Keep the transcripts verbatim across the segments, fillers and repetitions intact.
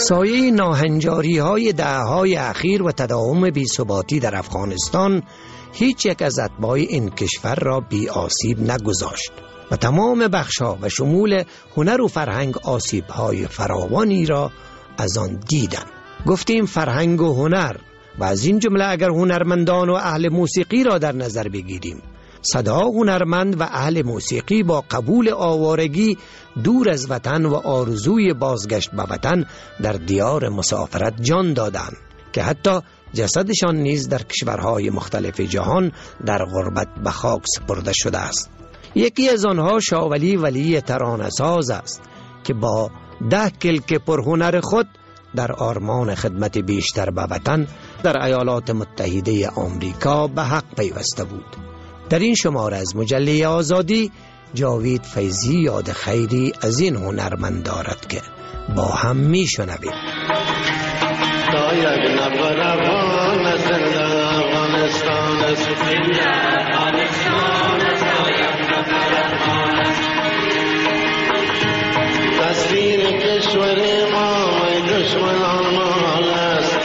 سایه ناهنجاری های دهه‌های اخیر و تداوم بی‌ثباتی در افغانستان هیچ یک از اتباع این کشور را بی آسیب نگذاشت و تمام بخش‌ها و شمول هنر و فرهنگ آسیب‌های فراوانی را از آن دیدند. گفتیم فرهنگ و هنر و از این جمله اگر هنرمندان و اهل موسیقی را در نظر بگیریم، صدا هنرمند و اهل موسیقی با قبول آوارگی دور از وطن و آرزوی بازگشت به وطن در دیار مسافرت جان دادند که حتی جسدشان نیز در کشورهای مختلف جهان در غربت به خاک سپرده شده است. یکی از آنها شاولی ولی ترانه‌ساز است که با ده کلک پرهنر خود در آرمان خدمت بیشتر به وطن در ایالات متحده آمریکا به حق پیوسته بود. در این شماره از مجله آزادی جاوید فیضی یاد خیری از این هنرمند دارد که با هم می شنویم. تا یک نفر افغان زنده افغانستان است، تصویر کشور ما و دشمنان مال است،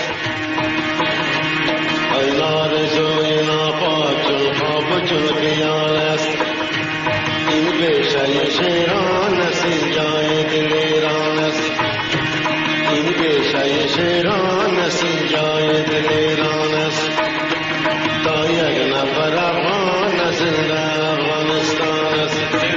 ای آرزوی ناپاک چون خواب چون خیال است، این پیشه شیران است، این جای دل ایران است، این پیشه شیران است، این جای دل ایران است، تا یک نفر افغان زنده افغانستان است.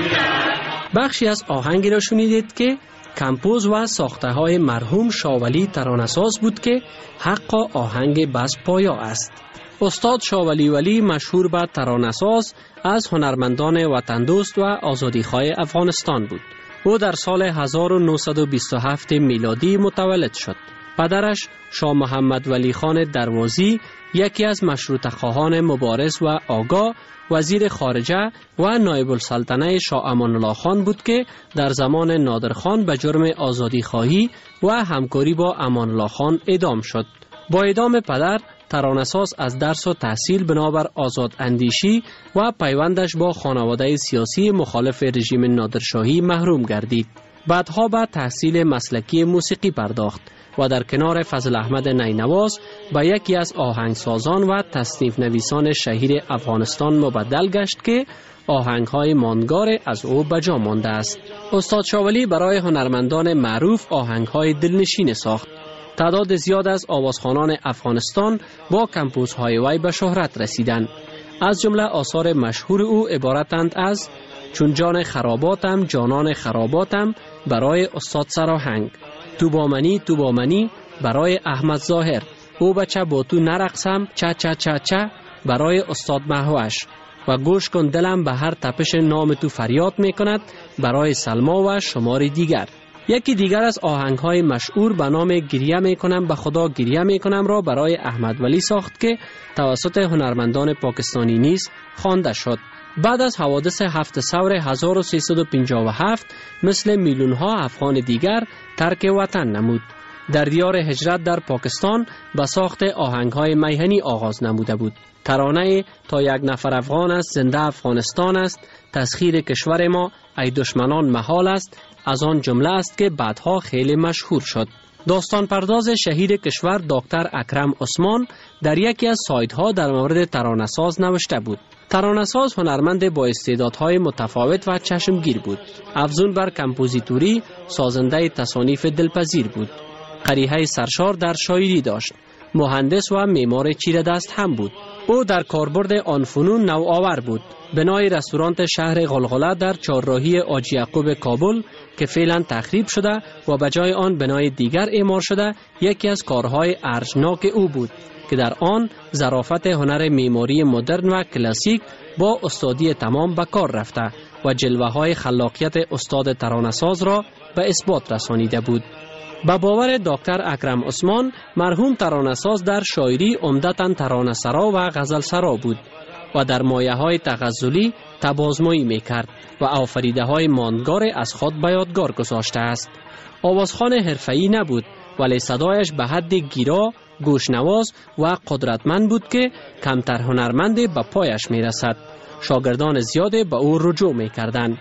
بخشی از آهنگی را شنیدید که کمپوز و ساخته های مرحوم شاولی ترانه‌ساز بود که حق آهنگ بس پایا است. استاد شاولی ولی مشهور به ترانه‌ساز از هنرمندان وطن دوست و آزادیخواه افغانستان بود. او در سال هزار و نهصد و بیست و هفت میلادی متولد شد. پدرش شاه محمد ولی خان دروازی یکی از مشروطه خواهان مبارز و آگاه، وزیر خارجه و نایب السلطنه شاه امان الله خان بود که در زمان نادر خان به جرم آزادی خواهی و همکاری با امان الله خان اعدام شد. با اعدام پدر، ترانه‌ساز از درس و تحصیل بنابر آزاد اندیشی و پیوندش با خانواده سیاسی مخالف رژیم نادرشاهی محروم گردید. بعدها به تحصیل مسلکی موسیقی پرداخت و در کنار فضل احمد نینواز به یکی از آهنگسازان و تصنیف نویسان شهیر افغانستان مبدل گشت که آهنگ‌های ماندگار از او به جا مانده است. استاد شاولی برای هنرمندان معروف آهنگ‌های دلنشین ساخت. تعداد زیاد از آوازخوانان افغانستان با کمپوزهای وی به شهرت رسیدند. از جمله آثار مشهور او عبارتند از چون جان خراباتم جانان خراباتم برای استاد سراهنگ، تو با منی تو با منی برای احمد ظاهر، او بچه با تو نرقصم چه چه چه چه برای استاد مهوش و گوش کن دلم به هر تپش نام تو فریاد می کند برای سلما و شماری دیگر. یکی دیگر از آهنگ‌های مشهور به نام گریه می کنم به خدا گریه می کنم را برای احمد ولی ساخت که توسط هنرمندان پاکستانی نیز خوانده شد. بعد از حوادث هفت ثور هزار و سیصد و پنجاه و هفت مثل میلیون‌ها افغان دیگر ترک وطن نمود. در دیار هجرت در پاکستان به ساخت آهنگ‌های میهنی آغاز نموده بود. ترانه تا یک نفر افغان است زنده افغانستان است، تسخیر کشور ما ای دشمنان محال است، از آن جمله است که بعدها خیلی مشهور شد. داستان پرداز شهیر کشور دکتر اکرم عثمان در یکی از سایت‌ها در مورد ترانه‌ساز نوشته بود. ترانه‌ساز هنرمند با استعدادهای متفاوت و چشمگیر بود. افزون بر کمپوزیتوری سازنده تصانیف دلپذیر بود. قریحه سرشار در شاعری داشت. مهندس و معمار چیره دست هم بود. او در کاربرد آن فنون نوآور بود. بنای رستوران شهر غلغله در چهارراهی حاجی یعقوب کابل که فعلا تخریب شده و به جای آن بنای دیگر اعمار شده یکی از کارهای ارجناک او بود که در آن ظرافت هنر معماری مدرن و کلاسیک با استادی تمام به کار رفته و جلوه های خلاقیت استاد ترانه‌ساز را به اثبات رسانیده بود. با باور دکتر اکرم عثمان مرحوم ترانه‌ساز در شاعری عمدتاً ترانه‌سرا و غزلسرا بود و در مایه‌های تغزلی تبازمایی می‌کرد و آفریده‌های ماندگار از خود به یادگار گذاشته است. آوازخوان حرفه‌ای نبود ولی صدایش به حد گیرا، گوشنواز و قدرتمند بود که کمتر هنرمند به پایش می‌رسد. شاگردان زیاد به او رجوع می‌کردند.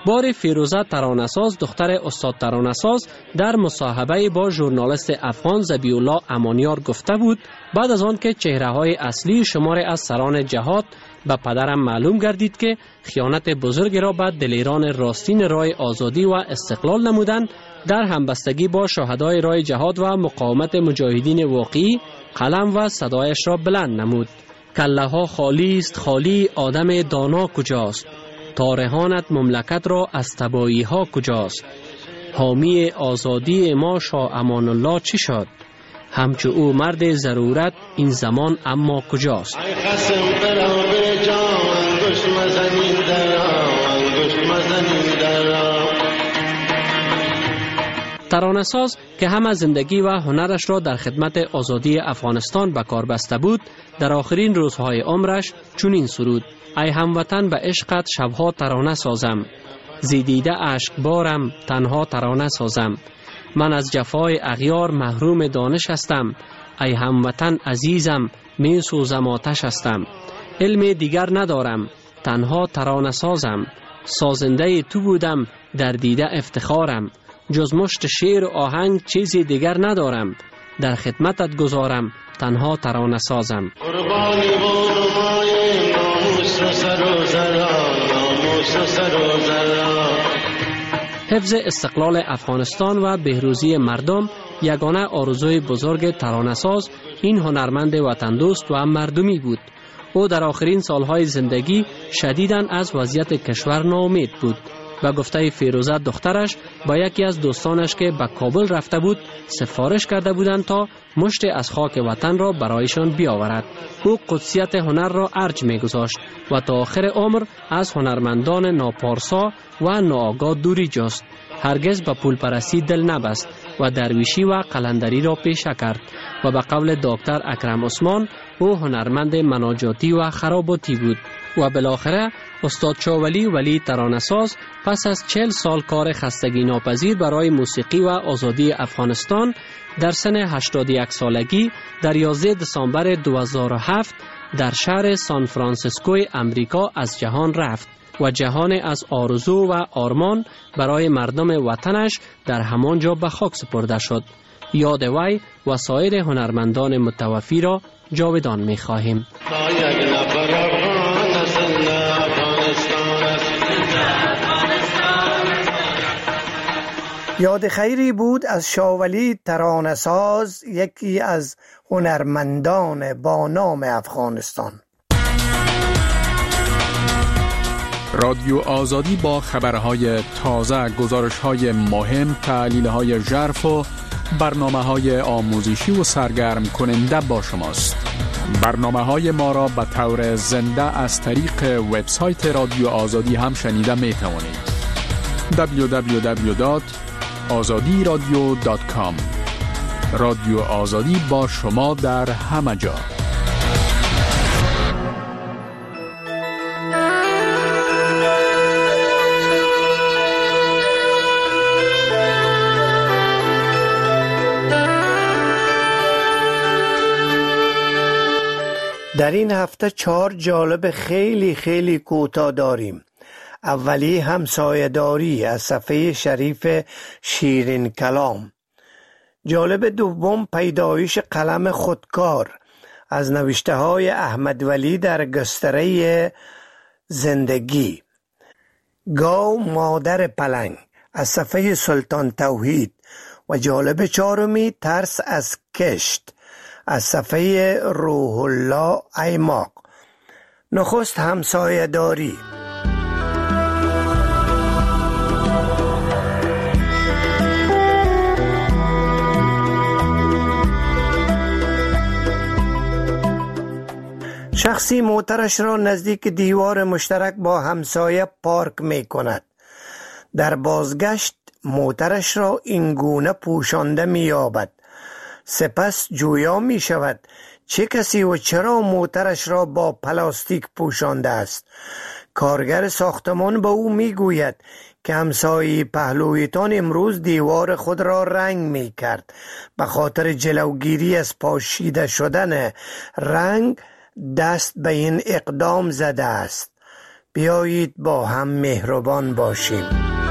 بار فیروزه ترانه‌ساز دختر استاد ترانه‌ساز در مصاحبه با ژورنالیست افغان ذبیح الله امانیار گفته بود بعد از آن که چهره‌های اصلی شماری از سران جهاد به پدرم معلوم گردید که خیانت بزرگ را به دلیران راستین راه آزادی و استقلال نمودند، در همبستگی با شهدای راه جهاد و مقاومت مجاهدین واقعی قلم و صدایش را بلند نمود. کله ها خالی است خالی، آدم دانا کجاست؟ تارهانت مملکت را از تباهی ها کجاست؟ حامی آزادی ما شاه امان الله چی شد؟ همچو او مرد ضرورت این زمان اما کجاست؟ ای خصم برا به جان انگشت مزنین درا انگشت مزنین درا. ترانه‌ساز که همه زندگی و هنرش را در خدمت آزادی افغانستان به کار بسته بود، در آخرین روزهای عمرش چنین سرود: ای هموطن به عشقت شبها ترانه سازم، زیدیده اشک بارم تنها ترانه سازم، من از جفای اغیار محروم دانش هستم، ای هموطن عزیزم می سوزم آتش هستم، علم دیگر ندارم تنها ترانه سازم، سازنده تو بودم در دیده افتخارم، جز مشت شعر و آهنگ چیزی دیگر ندارم، در خدمتت گذارم تنها ترانه سازم. قربانی بولمای ناموس و سر و زرا ناموس و سر و زرا. حفظ استقلال افغانستان و بهروزی مردم یگانه آرزوی بزرگ ترانه‌ساز این هنرمند وطن دوست و مردمی بود. او در آخرین سالهای زندگی شدیداً از وضعیت کشور ناامید بود. و گفته فیروزه دخترش با یکی از دوستانش که به کابل رفته بود سفارش کرده بودند تا مشت از خاک وطن را برایشان بیاورد. او قدسیت هنر را ارج می گذاشت و تا آخر عمر از هنرمندان ناپارسا و ناآگاه دوری جست. هرگز به پول پرستی دل نبست و درویشی و قلندری را پیشه کرد و به قول دکتر اکرم عثمان او هنرمند مناجاتی و خراباتی بود. و بالاخره استاد شاولی ولی ترانه‌ساز پس از چهل سال کار خستگی ناپذیر برای موسیقی و آزادی افغانستان در سن هشتاد و یک سالگی در یازده دسامبر دو هزار و هفت در شهر سان فرانسیسکوی امریکا از جهان رفت و جهان از آرزو و آرمان برای مردم وطنش در همانجا به خاک سپرده شد. یاد وی و سایر هنرمندان متوفی را جاودان می خواهیم. یاد خیری بود از شاولی ترانه‌ساز، یکی از هنرمندان با نام افغانستان. رادیو آزادی با خبرهای تازه، گزارش‌های مهم، تحلیل‌های ژرف و برنامه‌های آموزشی و سرگرم کننده با شماست. برنامه‌های ما را به طور زنده از طریق وبسایت رادیو آزادی هم شنیده می‌توانید. دبلیو دبلیو دبلیو دات آزادی رادیو دات کام. رادیو آزادی با شما در همه جا. در این هفته چهار جالب خیلی خیلی کوتاه داریم. اولی همسایه‌داری از صفحه شریف شیرین کلام. جالب دوم پیدایش قلم خودکار از نوشته های احمد ولی در گستره زندگی. گاو مادر پلنگ از صفحه سلطان توحید. و جالب چهارمی ترس از کشت از صفحه روح الله ایماق. نخست همسایه‌داری. شخصی موترش را نزدیک دیوار مشترک با همسایه پارک می کند. در بازگشت موترش را اینگونه پوشانده می یابد. سپس جویا می شود چه کسی و چرا موترش را با پلاستیک پوشانده است. کارگر ساختمان به او می گوید که همسایه پهلویتان امروز دیوار خود را رنگ می کرد. به خاطر جلوگیری از پاشیده شدن رنگ دست به این اقدام زده است. بیایید با هم مهربان باشیم.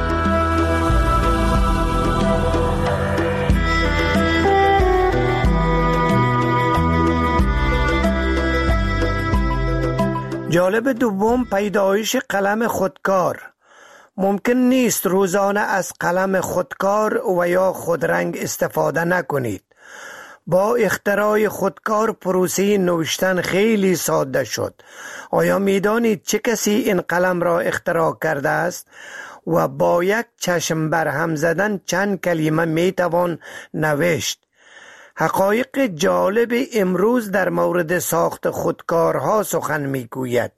جالب دوم، پیدایش قلم خودکار. ممکن نیست روزانه از قلم خودکار و یا خودرنگ استفاده نکنید. با اختراع خودکار پروسه نوشتن خیلی ساده شد. آیا میدانید چه کسی این قلم را اختراع کرده است؟ و با یک چشم برهم زدن چند کلمه میتوان نوشت. حقایق جالب امروز در مورد ساخت خودکارها سخن میگوید.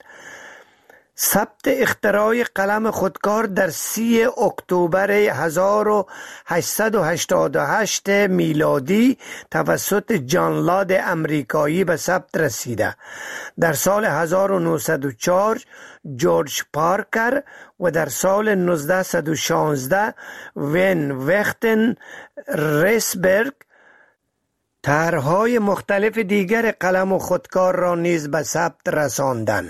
ثبت اختراع قلم خودکار در سی اکتبر هزار و هشتصد و هشتاد و هشت میلادی توسط جان لاد امریکایی به ثبت رسیده. در سال هزار و نهصد و چهار جورج پارکر و در سال نوزده و شانزده وین وختن ریسبرگ طرح‌های مختلف دیگر قلم و خودکار را نیز به ثبت رساندند.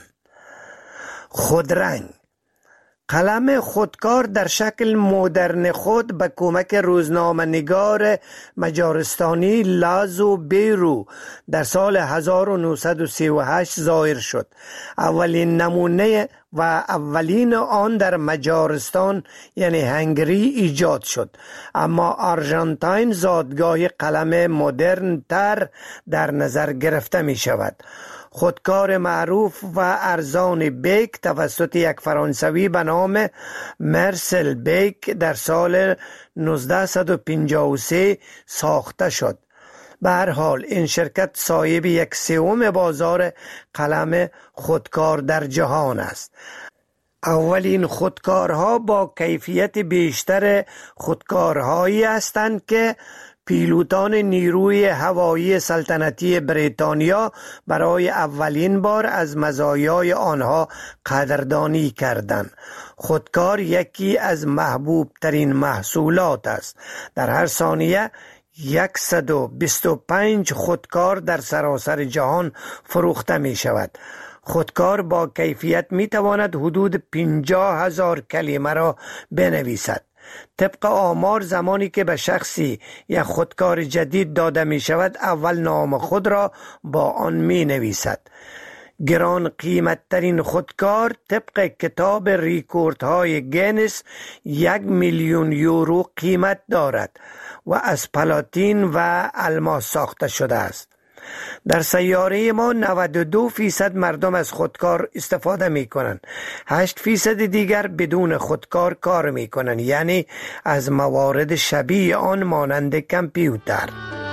خودرنگ. قلم خودکار در شکل مدرن خود به کمک روزنامه نگار مجارستانی لازو بیرو در سال هزار و نهصد و سی و هشت ظاهر شد. اولین نمونه و اولین آن در مجارستان یعنی هنگری ایجاد شد، اما آرژانتین زادگاه قلم مدرن تر در نظر گرفته می شود. خودکار معروف و ارزان بیک توسط یک فرانسوی به نام مرسل بیک در سال نوزده و پنجاه و سه ساخته شد. به هر حال این شرکت صاحب یک سوم بازار قلم خودکار در جهان است. اولین خودکارها با کیفیت بیشتر خودکارهایی هستند که پیلوتان نیروی هوایی سلطنتی بریتانیا برای اولین بار از مزایای آنها قدردانی کردند. خودکار یکی از محبوب ترین محصولات است. در هر ثانیه صد و بیست و پنج خودکار در سراسر جهان فروخته می شود. خودکار با کیفیت می تواند حدود پنجاه هزار کلمه را بنویسد. طبق آمار زمانی که به شخصی یک خودکار جدید داده می شود اول نام خود را با آن می نویسد. گران قیمت ترین خودکار طبق کتاب ریکوردهای گینس یک میلیون یورو قیمت دارد و از پلاتین و الماس ساخته شده است. در سیاره ما نود و دو فیصد مردم از خودکار استفاده می کنند. هشت فیصد دیگر بدون خودکار کار می کنند، یعنی از موارد شبیه آن مانند کامپیوتر.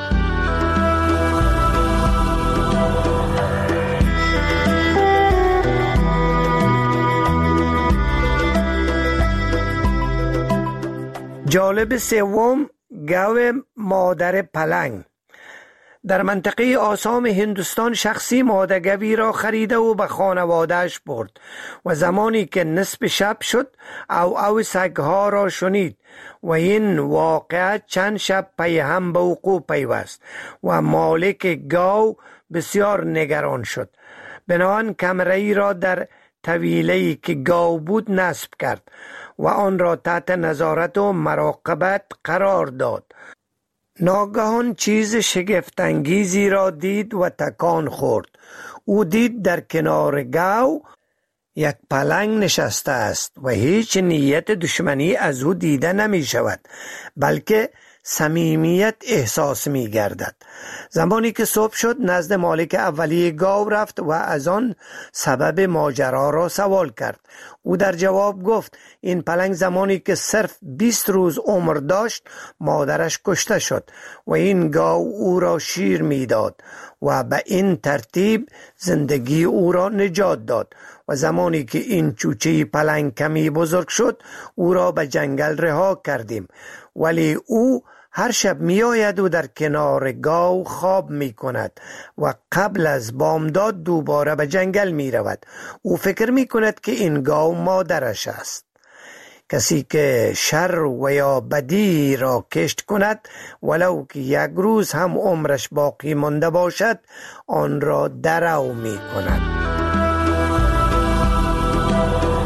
جالب سوم، گاو مادر پلنگ. در منطقه آسام هندوستان شخصی مادرگوی را خریده و به خانوادهش برد و زمانی که نصف شب شد او او سگها را شنید و این واقعه چند شب پی هم به وقوع پیوست و مالک گاو بسیار نگران شد. بنابراین کمره‌ای را در طویله‌ای که گاو بود نصب کرد و آن را تحت نظارت و مراقبت قرار داد. ناگهان چیز شگفت‌انگیزی را دید و تکان خورد. او دید در کنار گاو یک پلنگ نشسته است و هیچ نیت دشمنی از او دیده نمی شود، بلکه صمیمیت احساس می گردد. زمانی که صبح شد نزد مالک اولیه گاو رفت و از آن سبب ماجرا را سوال کرد. او در جواب گفت این پلنگ زمانی که صرف بیست روز عمر داشت مادرش کشته شد و این گاو او را شیر می داد و به این ترتیب زندگی او را نجات داد و زمانی که این چوچه پلنگ کمی بزرگ شد او را به جنگل رها کردیم، ولی او هر شب می آید و در کنار گاو خواب می کند و قبل از بامداد دوباره به جنگل می رود. او فکر می کند که این گاو مادرش است. کسی که شر و یا بدی را کشت کند ولو که یک روز هم عمرش باقی مانده باشد آن را درو می کند.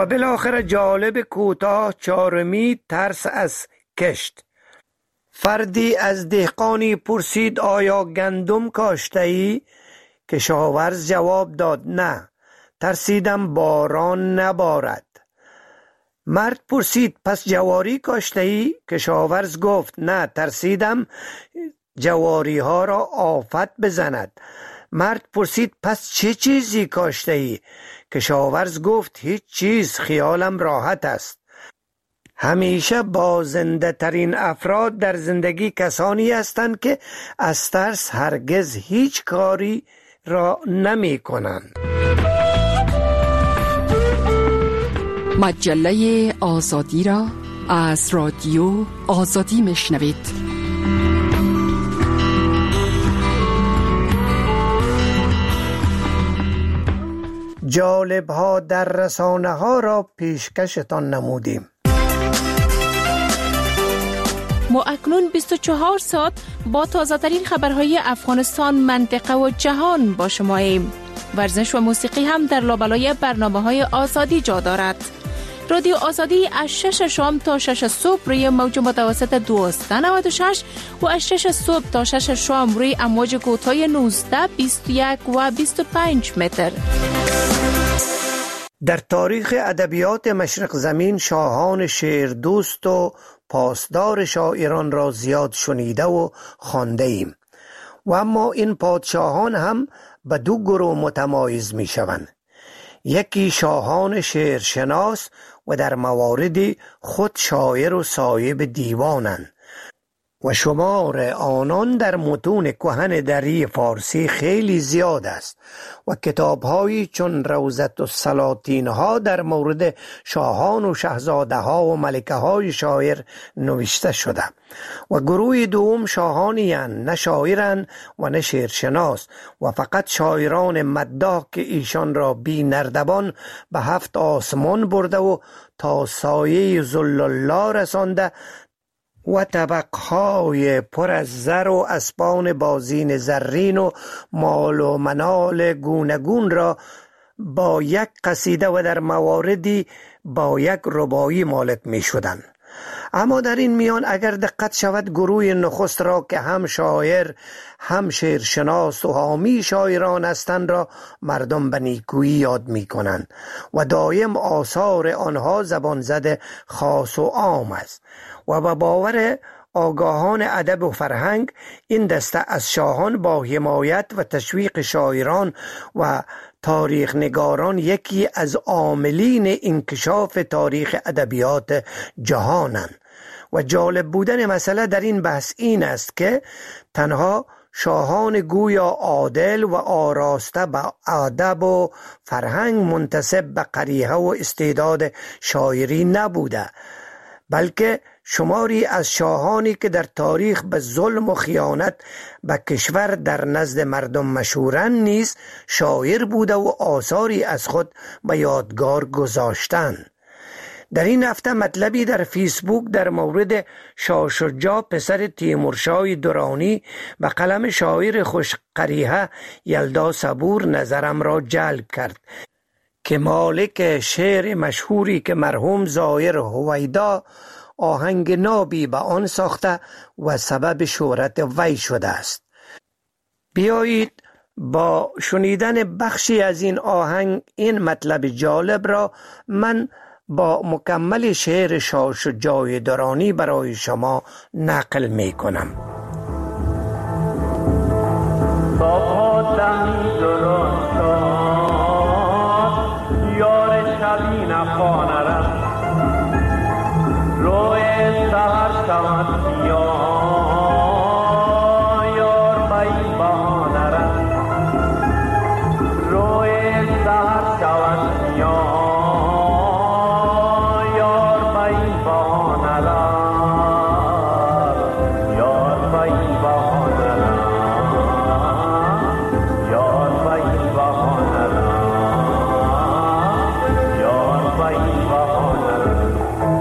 و بالاخره جالب کوتاه چهارمی ترس از کشت. فردی از دهقانی پرسید آیا گندم کاشته ای؟ کشاورز جواب داد نه، ترسیدم باران نبارد. مرد پرسید پس جواری کاشته ای؟ کشاورز گفت نه، ترسیدم جواری ها را آفت بزند. مرد پرسید پس چه چیزی کاشته ای؟ کشاورز گفت هیچ چیز، خیالم راحت است. همیشه بازنده ترین افراد در زندگی کسانی هستند که از ترس هرگز هیچ کاری را نمی کنند. مجله آزادی را از رادیو آزادی میشنوید. جالب ها در رسانه ها را پیشکشتان نمودیم. ما اکنون بیست و چهار ساعت با تازه ترین خبرهای افغانستان، منطقه و جهان با شماییم. ورزش و موسیقی هم در لابلای برنامه‌های آزادی جا دارد. رادیو آزادی از شش شام تا شش صبح روی موج متوسط دویست و نود و شش و از شش صبح تا شش شام روی امواج کوتاه نوزده، بیست و یک و بیست و پنج متر. در تاریخ ادبیات مشرق زمین شاهان شعر دوست و پاسدار شاعران را زیاد شنیده و خوانده ایم و اما این پادشاهان هم به دو گروه متمایز می شوند. یکی شاهان شعرشناس و در مواردی خود شاعر و صاحب دیوانند و شمار آنان در متون کهن دری فارسی خیلی زیاد است و کتاب‌هایی چون روضة السلاطین ها در مورد شاهان و شاهزاده ها و ملکه های شاعر نوشته شده. و گروه دوم شاهانی اند، نه شاعرند و نه شعرشناس و فقط شاعران مداح که ایشان را بی نردبان به هفت آسمان برده و تا سایه ذل الله رسانده و طبقهای پر از زر و اسبان بازین زرین و مال و منال گونگون را با یک قصیده و در مواردی با یک رباعی مالک می شدند. اما در این میان اگر دقت شود گروه نخست را که هم شاعر هم شعرشناس و حامی شاعران هستند را مردم به نیکویی یاد می کنند و دایم آثار آنها زبان زده خاص و عام است و به باور آگاهان ادب و فرهنگ این دسته از شاهان با حمایت و تشویق شاعران و تاریخ نگاران یکی از عاملین انکشاف تاریخ ادبیات جهانند. و جالب بودن مسئله در این بحث این است که تنها شاهان گویا عادل و آراسته به ادب و فرهنگ منتسب به قریحه و استعداد شاعری نبوده، بلکه شماری از شاهانی که در تاریخ به ظلم و خیانت به کشور در نزد مردم مشهورند نیز شاعر بوده و آثاری از خود به یادگار گذاشتند. در این هفته مطلبی در فیسبوک در مورد شاه شجاع پسر تیمورشاه درانی به قلم شاعر خوش قریحه یلدا صبور نظرم را جلب کرد که مالک شعر مشهوری که مرحوم زایر هویدا آهنگ نابی به آن ساخته و سبب شهرت وی شده است. بیایید با شنیدن بخشی از این آهنگ این مطلب جالب را من با مکمل شعر شاه شجاع درانی برای شما نقل می کنم. یار شبی نخوانرم روی سهر شود یا یار بایی بهانرم روی سهر شود یا یار بایی بهانرم یار بایی بهانرم یار بایی بهانرم یار بایی بهانرم.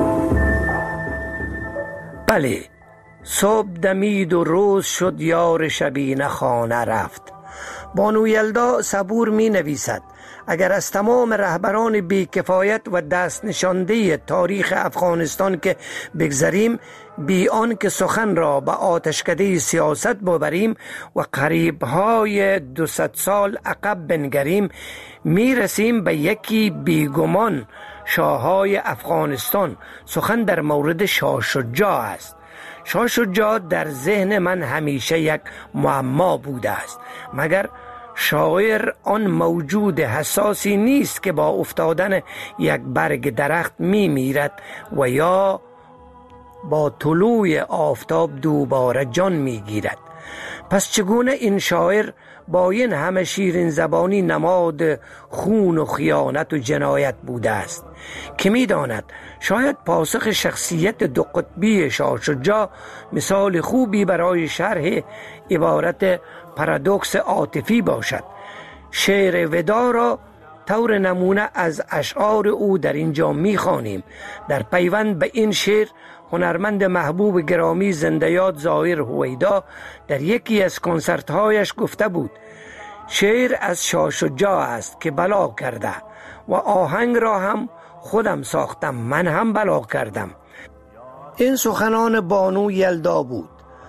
بله، صبح دمید و روز شد، یار شبینه خانه رفت. بانو یلدا صبور می نویسد اگر از تمام رهبران بیکفایت و دست نشانده تاریخ افغانستان که بگذریم، بی آن که سخن را به آتشکده سیاست ببریم و قریب‌های دوصد سال عقب بنگریم، می رسیم به یکی بیگمان شاههای افغانستان. سخن در مورد شاه شجاع است. شاه شجاع در ذهن من همیشه یک معما بوده است، مگر شاعر آن موجود حساسی نیست که با افتادن یک برگ درخت می میرد و یا با طلوع آفتاب دوباره جان می گیرد؟ پس چگونه این شاعر با این همه شیرین زبانی نماد خون و خیانت و جنایت بوده است؟ که می داند شاید پاسخ شخصیت دو قطبی شاه شجاع مثال خوبی برای شرح عبارت پارادوکس عاطفی باشد. شعر ودا را طور نمونه از اشعار او در اینجا می خوانیم. در پیوند به این شعر هنرمند محبوب گرامی زنده یاد ظاهر هویدا در یکی از کنسرت‌هایش گفته بود: شعر از شاه شجاع است که بلا کرده و آهنگ را هم خودم ساختم، من هم بلا کردم. این سخنان بانو یلدا بود.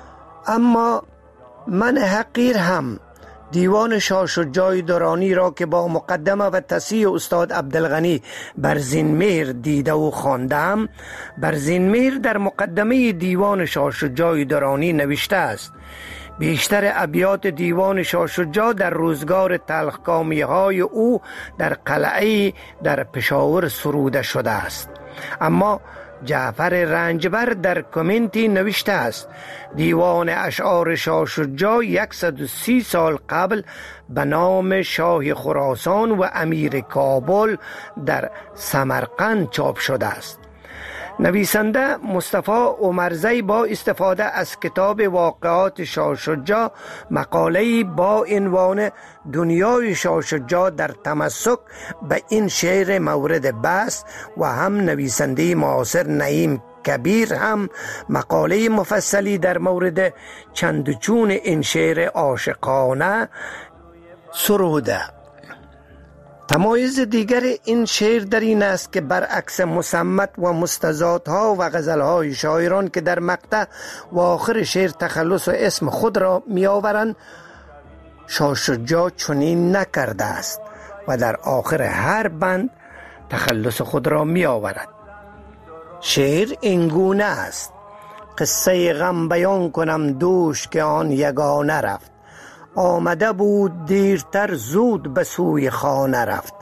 اما من حقیر هم دیوان شاه شجاع درانی را که با مقدمه و تصحیح استاد عبدالغنی برزینمهر دیده و خواندم، برزینمهر در مقدمه دیوان شاه شجاع درانی نوشته است: بیشتر ابیات دیوان شاه شجاع در روزگار تلخکامی های او در قلعه در پشاور سروده شده است. اما جعفر رنجبر در کامنتی نوشته است: دیوان اشعار شاه شجاع صد و سی سال قبل به نام شاه خراسان و امیر کابل در سمرقند چاپ شده است. نویسنده مصطفی عمرزی با استفاده از کتاب واقعات شاه شجاع مقاله‌ای با عنوان دنیای شاه شجاع در تمسک به این شعر مورد بحث و هم نویسنده معاصر نعیم کبیر هم مقاله مفصلی در مورد چند و چون این شعر عاشقانه سروده. تمایز دیگر این شعر در این است که برعکس مصمت و مستزادها و غزلهای شاعران که در مقطع و آخر شعر تخلص و اسم خود را می آورند، شاه شجاع چنین نکرده است و در آخر هر بند تخلص خود را می آورد. شعر اینگونه است: قصه غم بیان کنم دوش که آن یگانه رفت، آمده بود دیرتر زود به سوی خانه رفت،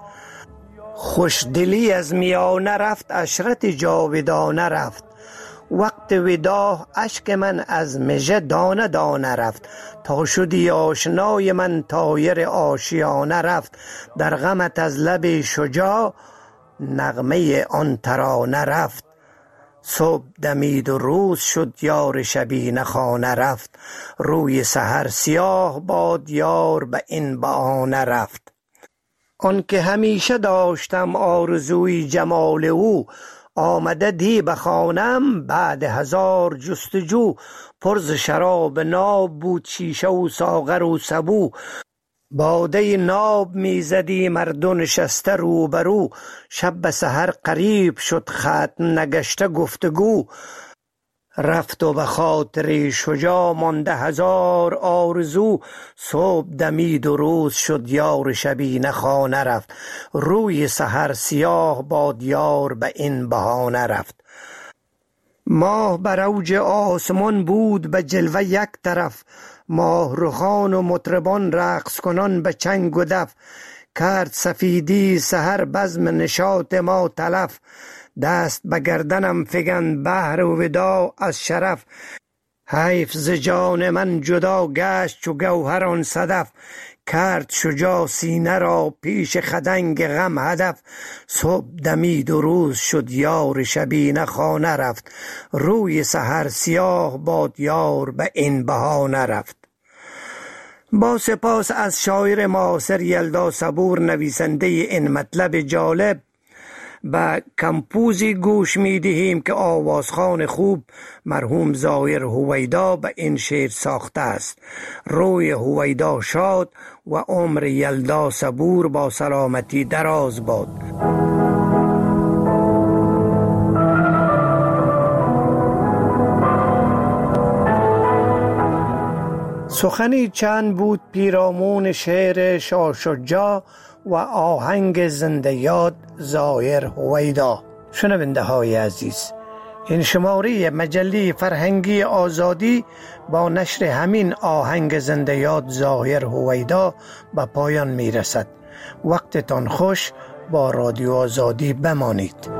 خوشدلی از میانه رفت عشرت جاودانه رفت، وقت وداع اشک من از مژه دانه دانه رفت، تا شدی آشنای من طایر آشیانه رفت، در غمت از لب شجاع نغمه آن ترانه رفت، صبح دمید و روز شد یار شبینه خانه رفت، روی سحر سیاه باد یار به این بهانه رفت. آن که همیشه داشتم آرزوی جمال او، آمده دی به خانم بعد هزار جستجو، پر ز شراب ناب بود شیشه و ساغر و سبو، باده ناب میزدی مردم نشسته روبرو، شب به سحر قریب شد ختم نگشته گفتگو، رفت و به خاطر شجاع مانده هزار آرزو، صبح دمید و روز شد یار شبینه خانه رفت، روی سحر سیاه باد یار به این بهانه رفت. ماه بر اوج آسمان بود به جلوه یک طرف، ماه رخان و مطربان رقص کنان به چنگ و دف، کرد سفیدی سحر بزم نشاط ما تلف، دست به گردنم فگن بحر و وداع از شرف، حیف ز جان من جدا گشت چو گوهر آن صدف، کرد شجاع سینه را پیش خدنگ غم هدف، صبح دمید و روز شد یار شبینه خانه رفت، روی سحر سیاه باد یار به این بهانه رفت. با سپاس از شاعر معاصر یلدا صبور نویسنده این مطلب جالب، به کمپوزی گوش می دهیم که آوازخوان خوب مرحوم ظاهر هویدا به این شعر ساخته است. روی هویدا شاد و عمر یلدا صبور با سلامتی دراز باد. سخنی چند بود پیرامون شعر شاه شجاع و آهنگ زنده یاد ظاهر هویدا. شنونده های عزیز، این شماره مجله فرهنگی آزادی با نشر همین آهنگ زنده یاد ظاهر هویدا به پایان می رسد. وقتتان خوش، با رادیو آزادی بمانید.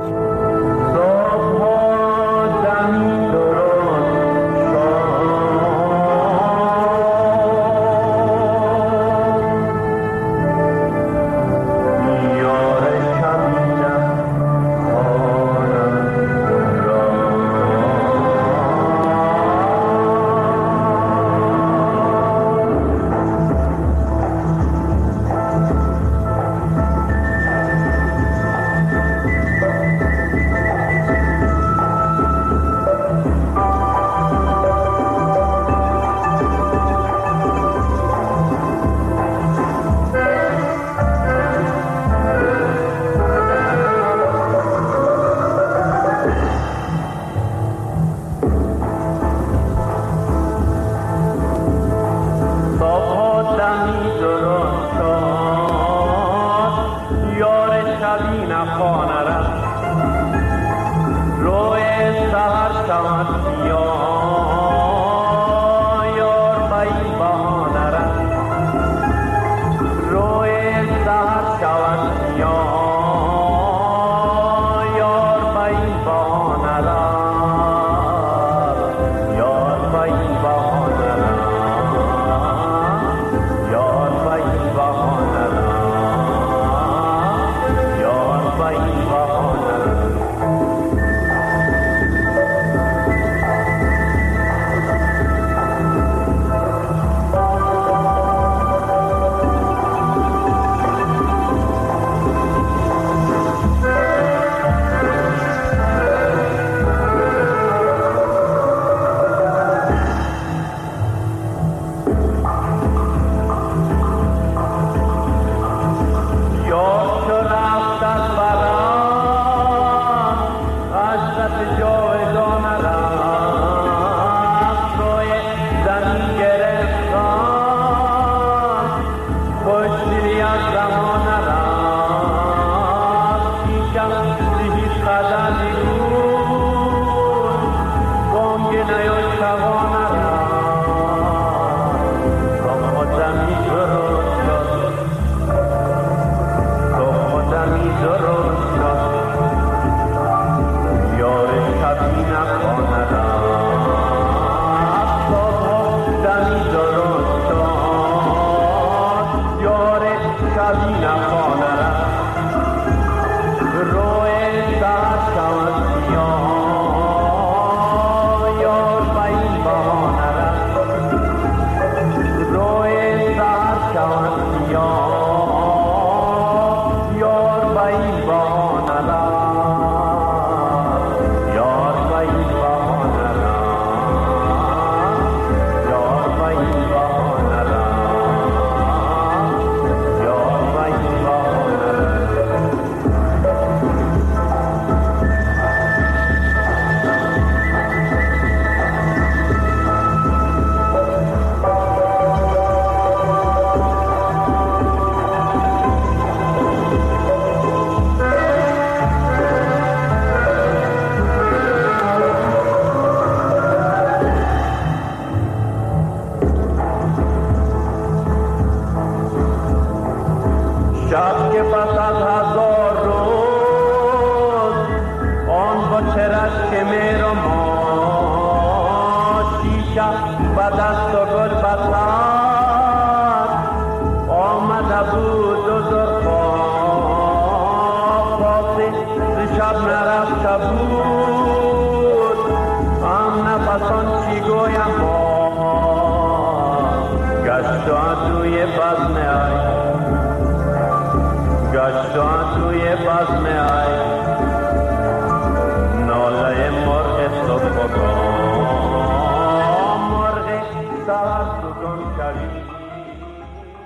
گشت و توی